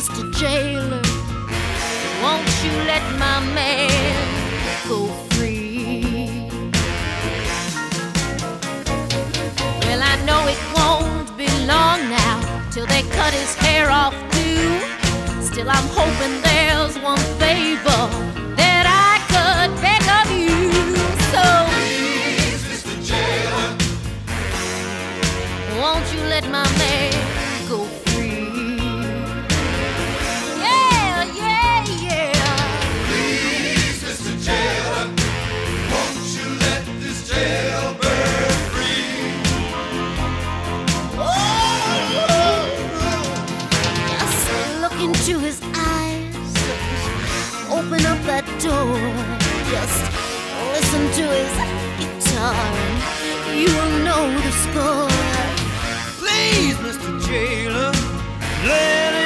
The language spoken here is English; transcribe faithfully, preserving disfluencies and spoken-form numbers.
Mister Jailer, won't you let my man go free? Well, I know it won't be long now till they cut his hair off too. Still, I'm hoping there's one favor that I could beg of you. So please, Mister Jailer, won't you let my man go free? Yeah, yeah, yeah. Please, Mister Jailer, won't you let this jailbird free? Oh, just look into his eyes, open up that door, just listen to his guitar, and you will know the score. Please, Mister Jailer, let